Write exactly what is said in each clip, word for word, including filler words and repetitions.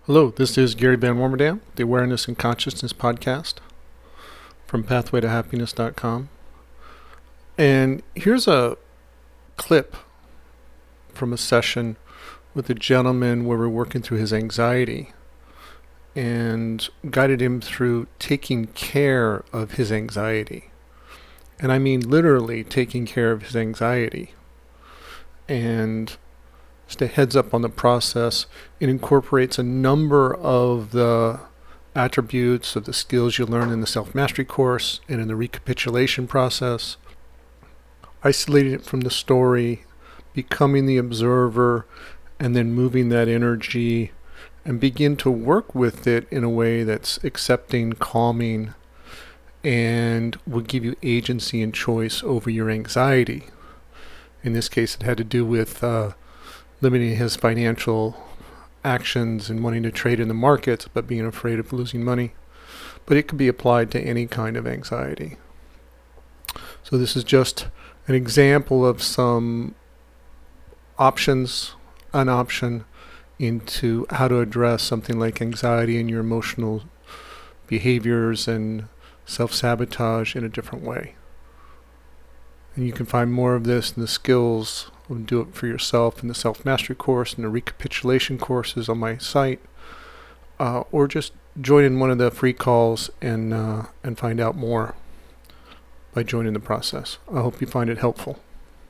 Hello, this is Gary Van Warmerdam, the Awareness and Consciousness Podcast from pathway to happiness dot com. And here's a clip from a session with a gentleman where we're working through his anxiety and guided him through taking care of his anxiety. And I mean literally taking care of his anxiety. And just a heads up on the process, it incorporates a number of the attributes of the skills you learn in the self-mastery course and in the recapitulation process, isolating it from the story, becoming the observer, and then moving that energy and begin to work with it in a way that's accepting, calming, and will give you agency and choice over your anxiety. In this case, it had to do with uh, limiting his financial actions and wanting to trade in the markets, but being afraid of losing money. But it could be applied to any kind of anxiety. So this is just an example of some options, an option into how to address something like anxiety and your emotional behaviors and self-sabotage in a different way. And you can find more of this in the skills of Do It For Yourself in the self-mastery course and the recapitulation courses on my site, uh, or just join in one of the free calls and uh, and find out more by joining the process. I hope you find it helpful.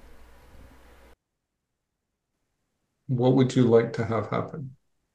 What would you like to have happen?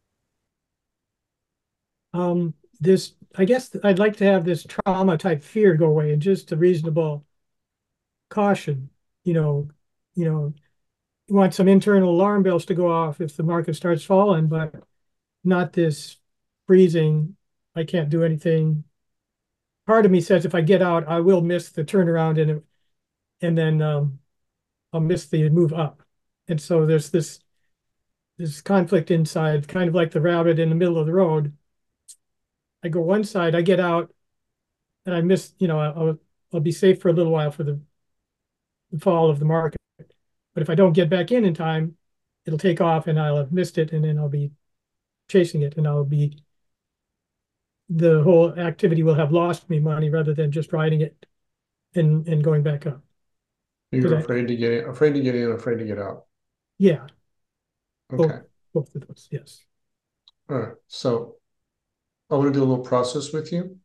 Um, this, I guess I'd like to have this trauma type fear go away and just a reasonable caution. You know, you know, you want some internal alarm bells to go off if the market starts falling, but not this freezing. I can't do anything. Part of me says if I get out, I will miss the turnaround and and then um, I'll miss the move up. And so there's this this conflict inside, kind of like the rabbit in the middle of the road. I go one side, I get out, and I miss. You know, I'll I'll be safe for a little while for the, the fall of the market. But if I don't get back in in time, it'll take off, and I'll have missed it, and then I'll be chasing it, and I'll be the whole activity will have lost me money rather than just riding it and and going back up. Because You're I, afraid to get in, afraid to get in, afraid to get out. yeah, both Okay. both of those, yes. All right. So I want to do a little process with you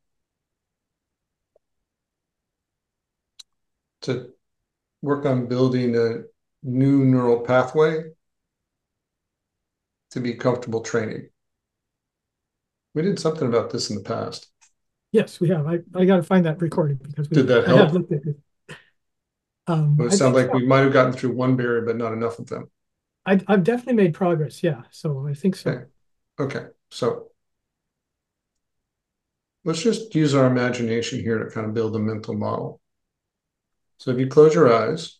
to work on building a new neural pathway to be comfortable training. We did something about this in the past. Yes, we have. I, I got to find that recording because Did we that I have help? looked at it. Um, Well, it I sounds think like so. we might have gotten through one barrier, but not enough of them. I, I've definitely made progress. Yeah, so I think Okay. so. Okay. So let's just use our imagination here to kind of build a mental model. So if you close your eyes,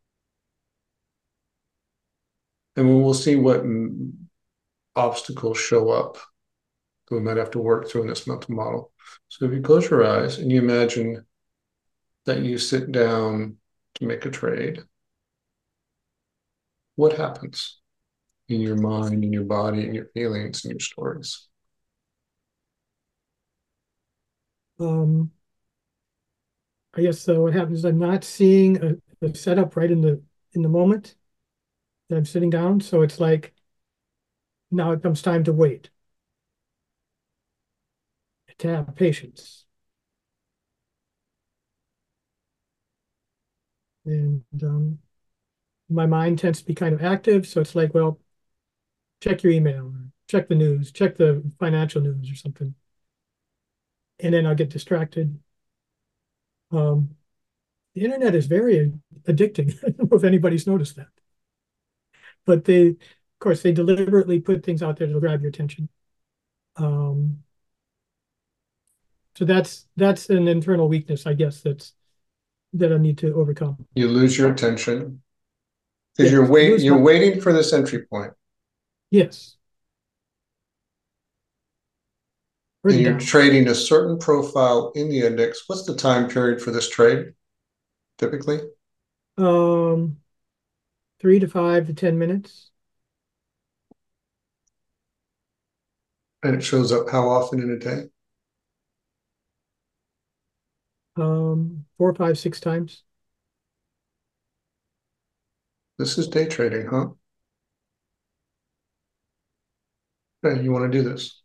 and we will see what obstacles show up that we might have to work through in this mental model. So if you close your eyes and you imagine that you sit down to make a trade, what happens in your mind, in your body, in your feelings, in your stories? Um, I guess so. What happens is I'm not seeing a, a setup right in the in the moment that I'm sitting down. So it's like now it comes time to wait, to have patience. And um, my mind tends to be kind of active. So it's like, well, check your email, or check the news, check the financial news or something. And then I'll get distracted. Um, the internet is very addicting. I don't know if anybody's noticed that. But they, of course, they deliberately put things out there to grab your attention. Um, so that's that's an internal weakness, I guess, that's that I need to overcome. You lose your attention because you're Yes, I wait lose you're my waiting for this entry point, yes, and written you're down. trading a certain profile in the index. What's the time period for this trade typically? Um, three to five to ten minutes. And it shows up how often in a day? Um, four, five, six times. This is day trading, huh? Hey, you want to do this?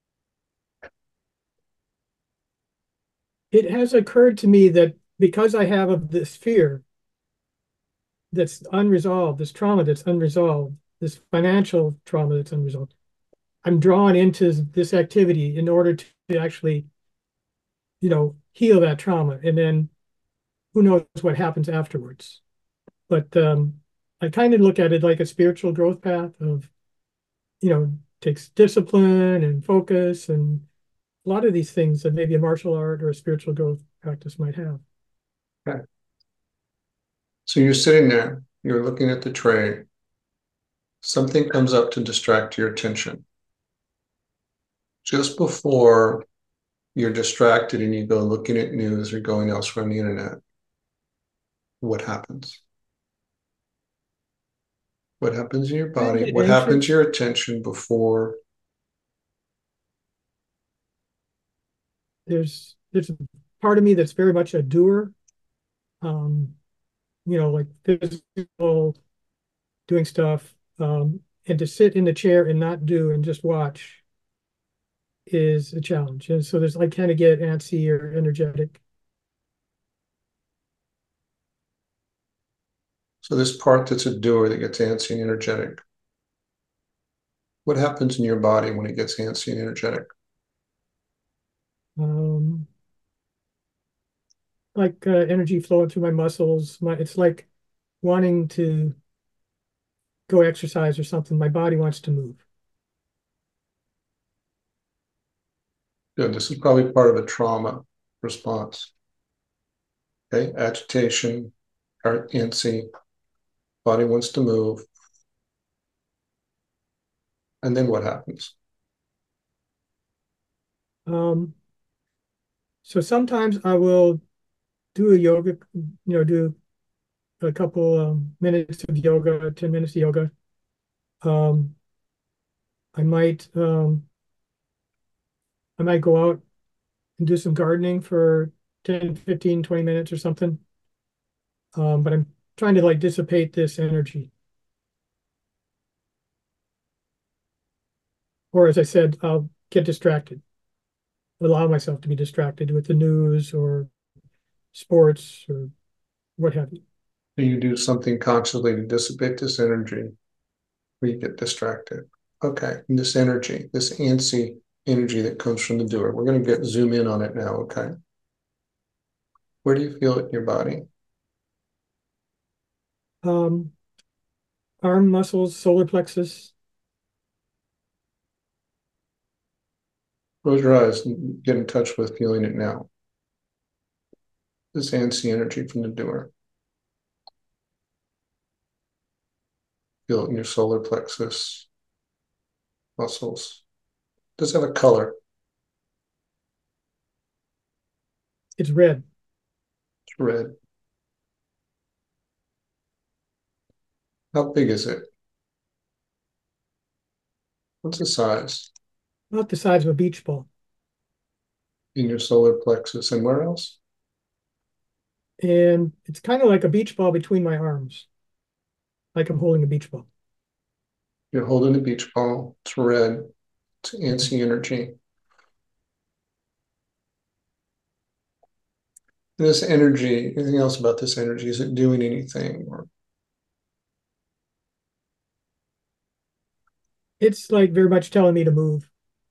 It has occurred to me that because I have of this fear that's unresolved, this trauma that's unresolved, this financial trauma that's unresolved, I'm drawn into this activity in order to actually, you know, heal that trauma. And then who knows what happens afterwards. But um, I kind of look at it like a spiritual growth path of, you know, takes discipline and focus and a lot of these things that maybe a martial art or a spiritual growth practice might have. Okay. So you're sitting there, you're looking at the tray, something comes up to distract your attention. Just before you're distracted and you go looking at news or going elsewhere on the internet, what happens? What happens in your I body? get What happens to anxious. your attention before? There's there's a part of me that's very much a doer. Um, you know, like physical doing stuff. Um, and to sit in the chair and not do and just watch is a challenge. And so there's I kind of get antsy or energetic. So this part that's a doer that gets antsy and energetic, what happens in your body when it gets antsy and energetic? Um, like uh, energy flowing through my muscles. My it's like wanting to go exercise or something. My body wants to move. Good. This is probably part of a trauma response. Okay. Agitation, heart antsy, body wants to move. And then what happens? Um, so sometimes I will do a yoga, you know, do a couple um, minutes of yoga, ten minutes of yoga. Um, I might um, I might go out and do some gardening for ten, fifteen, twenty minutes or something. Um, but I'm trying to like dissipate this energy. Or as I said, I'll get distracted, allow myself to be distracted with the news or sports or what have you. Do you do something consciously to dissipate this energy where you get distracted? Okay. And this energy, this antsy energy that comes from the doer, we're going to get zoom in on it now. Okay. Where do you feel it in your body? Um, arm muscles, solar plexus. Close your eyes and get in touch with feeling it now. This antsy energy from the doer. Feel it in your solar plexus muscles. Does it have a color? It's red. It's red. How big is it? What's the size? About the size of a beach ball. In your solar plexus and where else? And it's kind of like a beach ball between my arms, like I'm holding a beach ball. You're holding a beach ball. It's red. It's antsy energy. And this energy, anything else about this energy? Is it doing anything or It's like very much telling me to move,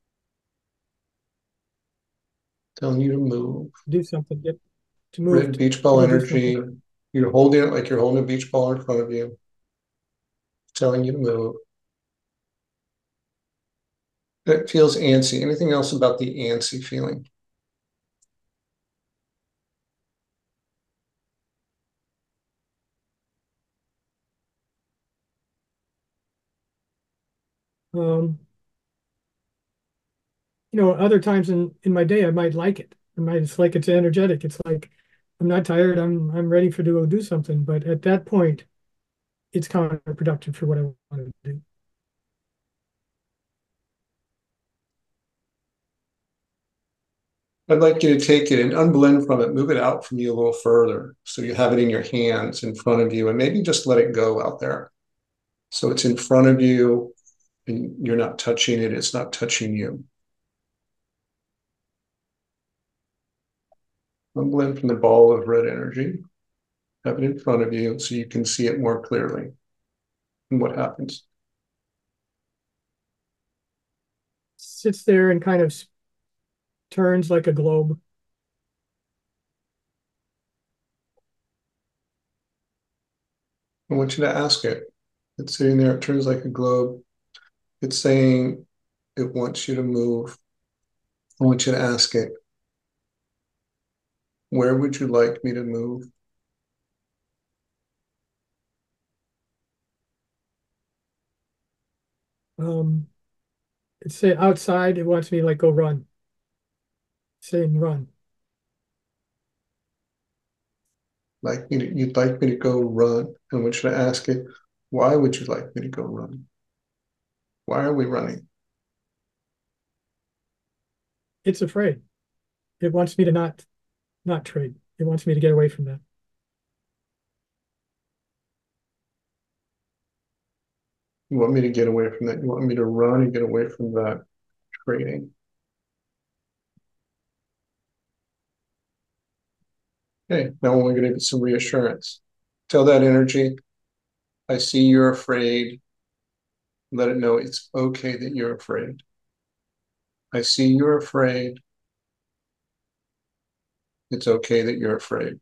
telling you to move? do something, get to move, Red to, beach to ball go do something. energy. You're holding it like you're holding a beach ball in front of you, telling you to move. It feels antsy. Anything else about the antsy feeling? Um, you know, other times in in my day, I might like it. I might it's like it's energetic. It's like I'm not tired. I'm I'm ready for to go do something. But at that point, it's counterproductive for what I want to do. I'd like you to take it and unblend from it, move it out from you a little further. So you have it in your hands in front of you, and maybe just let it go out there. So it's in front of you and you're not touching it. It's not touching you. Unblend from the ball of red energy. Have it in front of you so you can see it more clearly. And what happens? Sits there and kind of turns like a globe. I want you to ask it. It's sitting there, it turns like a globe. It's saying it wants you to move. I want you to ask it, where would you like me to move? Um, it's say outside. It wants me to like go run. It's saying run. Like me to, you'd like me to go run. I want you to ask it, why would you like me to go run? Why are we running? It's afraid. It wants me to not not trade. It wants me to get away from that. You want me to get away from that? You want me to run and get away from that trading? Okay, now we're going to get some reassurance. Tell that energy, I see you're afraid. Let it know it's okay that you're afraid. I see you're afraid. It's okay that you're afraid.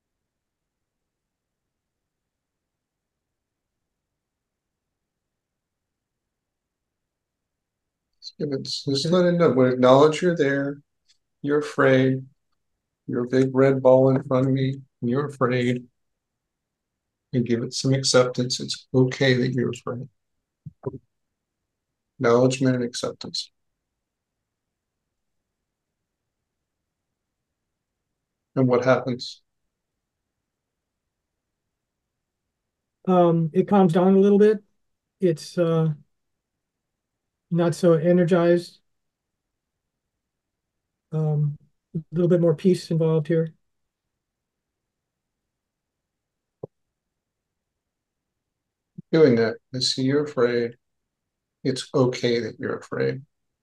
Just, give it, just let it know. We acknowledge you're there. You're afraid. You're a big red ball in front of me. You're afraid. And give it some acceptance. It's okay that you're afraid. Acknowledgement and acceptance. And what happens? Um, it calms down a little bit. It's uh, not so energized. Um, a little bit more peace involved here. Doing that. I see you're afraid. It's okay that you're afraid.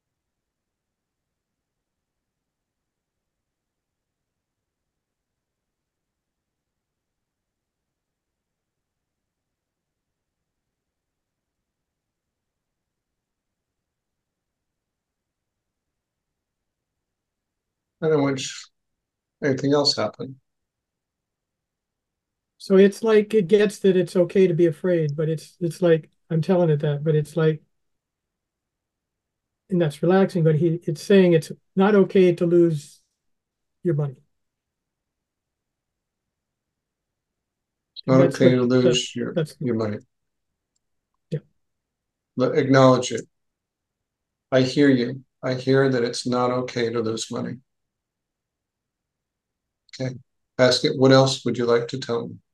I don't want anything else happen. So it's like it gets that it's okay to be afraid, but it's it's like I'm telling it that, but it's like, and that's relaxing, but he it's saying it's not okay to lose your money. It's And not that's okay what to that lose your, that's your money. yeah. Let, acknowledge it. I hear you. I hear that it's not okay to lose money. Okay. Ask it, what else would you like to tell me?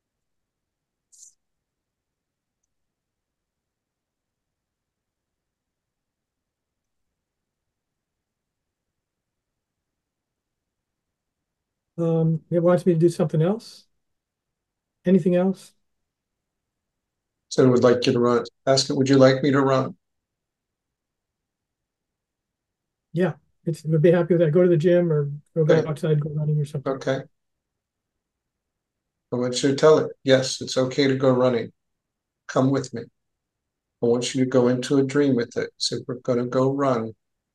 Um, it wants me to do something else. Anything else? So it would like you to run. Ask it, would you like me to run? Yeah, it's would be happy with that. Go to the gym or, or go Okay. outside, go running or something. Okay. I want you to tell it, yes, it's okay to go running. Come with me. I want you to go into a dream with it. So we're going to go run.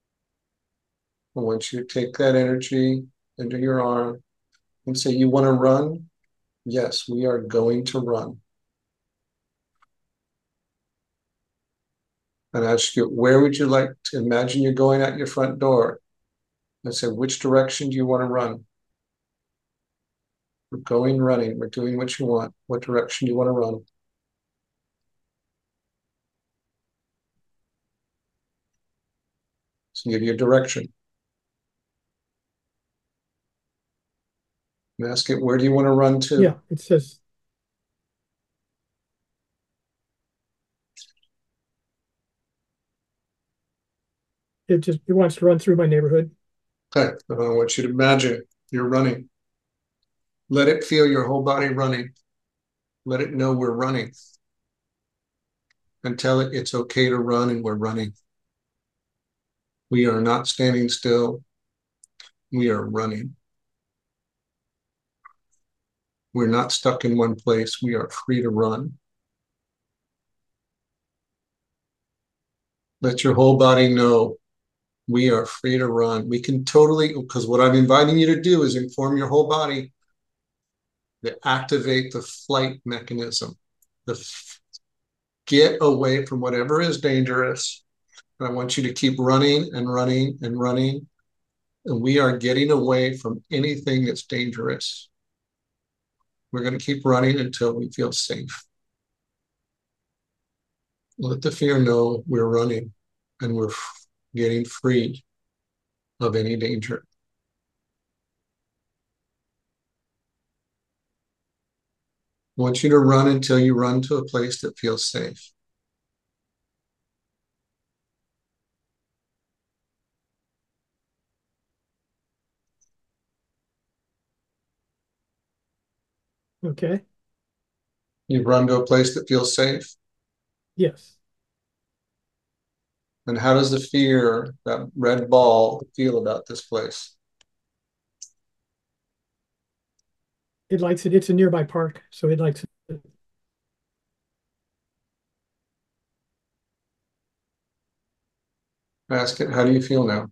I want you to take that energy into your arm and say, you want to run? Yes, we are going to run. And ask you, where would you like to imagine you're going out your front door? And say, which direction do you want to run? We're going running. We're doing what you want. What direction do you want to run? So give you a direction. And ask it, where do you want to run to? Yeah, it says it just it wants to run through my neighborhood. Okay, I want you to imagine you're running. Let it feel your whole body running. Let it know we're running. And tell it it's okay to run, and we're running. We are not standing still. We are running. We're not stuck in one place. We are free to run. Let your whole body know we are free to run. We can totally, because what I'm inviting you to do is inform your whole body to activate the flight mechanism, the f- get away from whatever is dangerous. And I want you to keep running and running and running. And we are getting away from anything that's dangerous. We're going to keep running until we feel safe. Let the fear know we're running and we're f- getting free of any danger. I want you to run until you run to a place that feels safe. Okay. You've run to a place that feels safe. Yes. And how does the fear, that red ball, feel about this place? It likes it. It's a nearby park, so it likes it. Ask it, how do you feel now?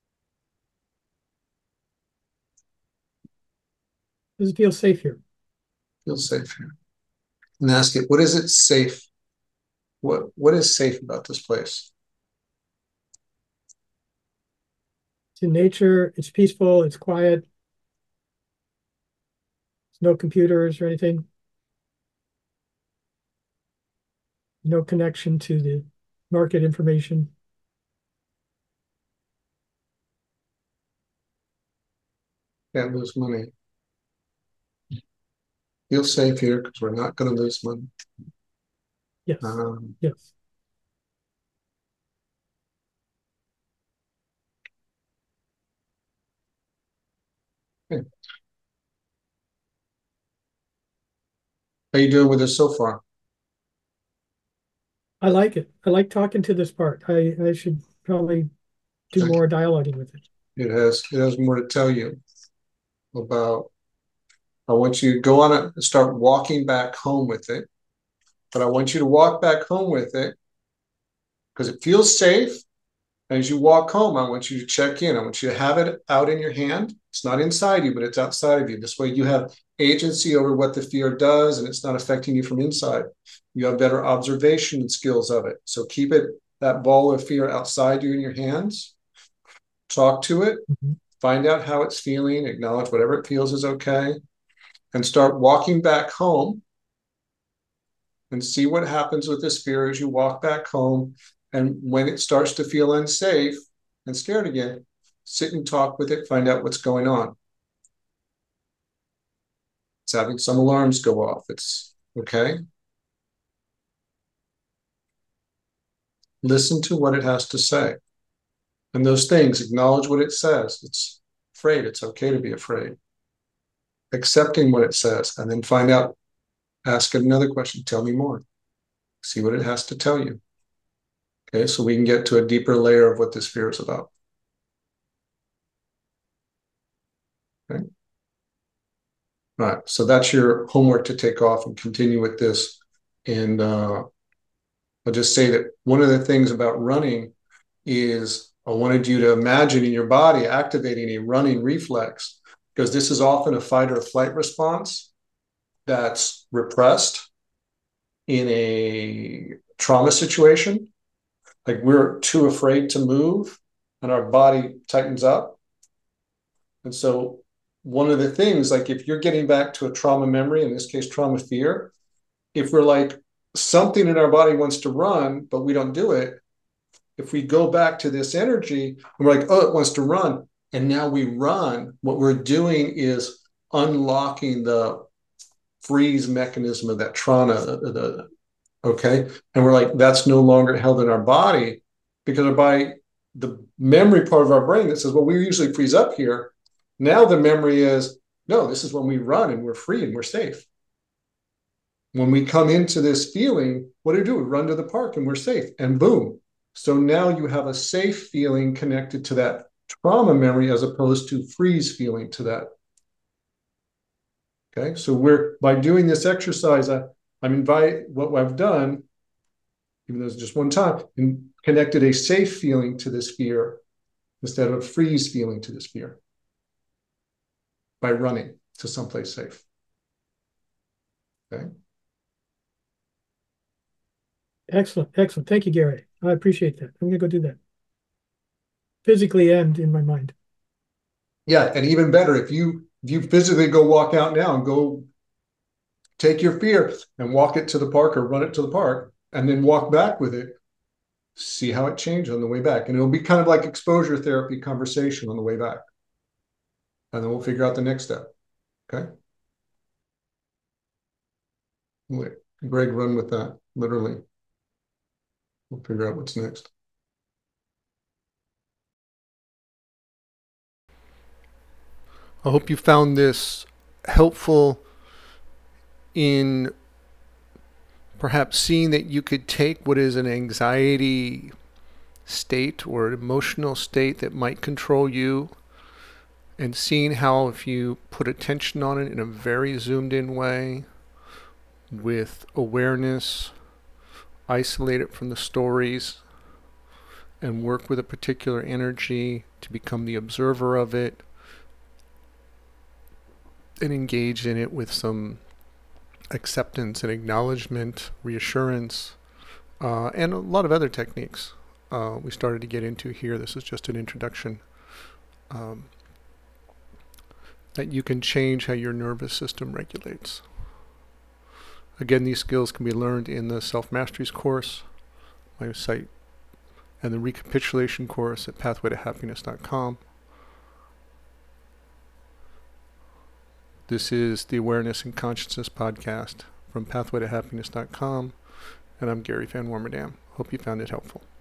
Does it feel safe here? Feel safe here. And ask it, what is it safe? What what is safe about this place? It's in nature. It's peaceful. It's quiet. There's no computers or anything. No connection to the market information. Can't lose money. Feel safe here because we're not going to lose money. Yes. Um, Yes. okay. How you doing with this so far? I like it. I like talking to this part. I, I should probably do Okay. more dialoguing with it. It has it has more to tell you about. I want you to go on it and start walking back home with it. But I want you to walk back home with it because it feels safe. And as you walk home, I want you to check in. I want you to have it out in your hand. It's not inside you, but it's outside of you. This way you have agency over what the fear does, and it's not affecting you from inside. You have better observation skills of it. So keep it, that ball of fear, outside you in your hands. Talk to it. Mm-hmm. Find out how it's feeling. Acknowledge whatever it feels is okay. And start walking back home and see what happens with this fear as you walk back home. And when it starts to feel unsafe and scared again, sit and talk with it, find out what's going on. It's having some alarms go off. It's okay. Listen to what it has to say. And those things, acknowledge what it says. It's afraid. It's okay to be afraid. Accepting what it says, and then find out, ask it another question. Tell me more. See what it has to tell you. Okay, so we can get to a deeper layer of what this fear is about. Okay. All right, so that's your homework to take off and continue with this. And uh, I'll just say that one of the things about running is I wanted you to imagine in your body activating a running reflex, because this is often a fight or flight response that's repressed in a trauma situation. Like we're too afraid to move and our body tightens up. And so one of the things, like if you're getting back to a trauma memory, in this case, trauma fear, if we're like something in our body wants to run, but we don't do it, if we go back to this energy and we're like, oh, it wants to run, and now we run, what we're doing is unlocking the freeze mechanism of that trauma, the, the, okay? And we're like, that's no longer held in our body because our body the memory part of our brain that says, well, we usually freeze up here. Now the memory is, no, this is when we run and we're free and we're safe. When we come into this feeling, what do we do? We run to the park and we're safe, and boom. So now you have a safe feeling connected to that trauma memory as opposed to freeze feeling to that. Okay, so we're, by doing this exercise, I, I'm invite what I've done, even though it's just one time, and connected a safe feeling to this fear instead of a freeze feeling to this fear by running to someplace safe. Okay. Excellent, excellent. Thank you, Gary. I appreciate that. I'm gonna go do that. Physically and in my mind. Yeah, and even better, if you if you physically go walk out now and go take your fear and walk it to the park or run it to the park and then walk back with it, see how it changes on the way back. And it'll be kind of like exposure therapy conversation on the way back. And then we'll figure out the next step. Okay. Let Greg run with that, literally. We'll figure out what's next. I hope you found this helpful in perhaps seeing that you could take what is an anxiety state or an emotional state that might control you, and seeing how if you put attention on it in a very zoomed in way with awareness, isolate it from the stories, and work with a particular energy to become the observer of it and engage in it with some acceptance and acknowledgement, reassurance, uh, and a lot of other techniques uh, we started to get into here. This is just an introduction. Um, that you can change how your nervous system regulates. Again, these skills can be learned in the Self-Masteries course, my site, and the recapitulation course at pathway to happiness dot com. This is the Awareness and Consciousness podcast from pathway to happiness dot com, and I'm Gary Van Warmerdam. Hope you found it helpful.